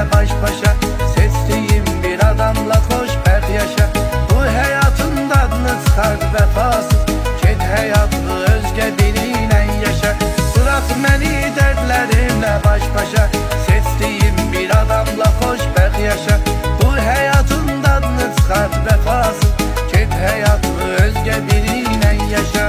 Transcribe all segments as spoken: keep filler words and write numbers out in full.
dertlerimle baş başa, seçtiğim bir adamla xoşbəxt yaşa. Bu hayatın dadını çıxart vəfasız, get həyatı özgə biri ilə yaşa. Bırak məni dərdlərimlə baş başa, seçtiğim bir adamla xoşbəxt yaşa. Bu hayatın dadını çıxart vəfasız, get həyatı özgə biri ilə yaşa.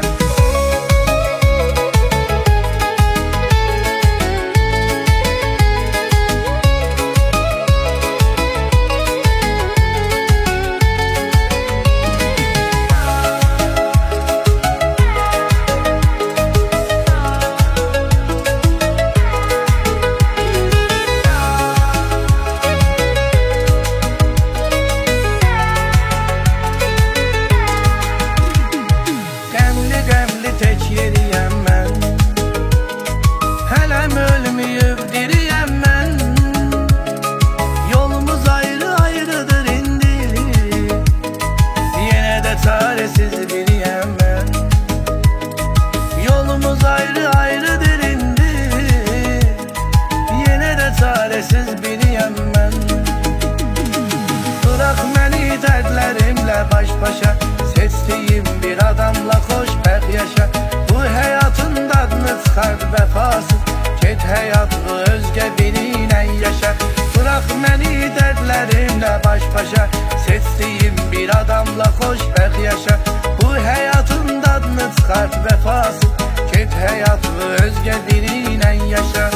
Çaresiz biriyəm mən, yolumuz ayrı ayrıdır indi. Yenə də çaresiz biriyəm mən. Bırak məni dərdlərimlə baş başa, seçtiğim bir adamla xoşbəxt yaşa. Bu hayatın dadını çıxart vəfasız, get həyatı özgə biri ilə yaşa. Bırak məni dərdlərimlə baş başa, seçtiğim bir adamla xoşbəxt yaşa. Bu hayatın dadını çıxart vəfasız, get həyatı özgə biri ilə yaşa.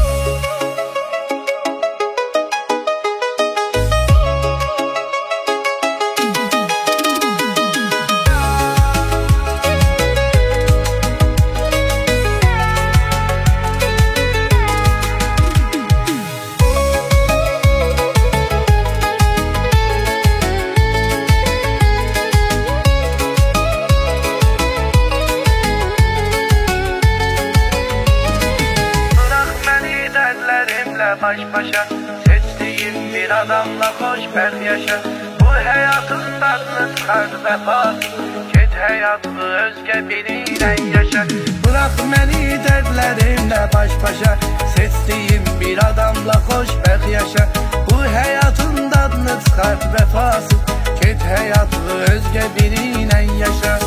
Baş başa, seçtiğim bir adamla xoşbəxt yaşa. Bu hayatın dadını çıxart vəfasız, get həyatı özgə biri ilə yaşa. Bırak məni dərdlərimlə baş başa, seçtiğim bir adamla xoşbəxt yaşa. Bu hayatın dadını çıxart vəfasız, get həyatı özgə biri ilə yaşa.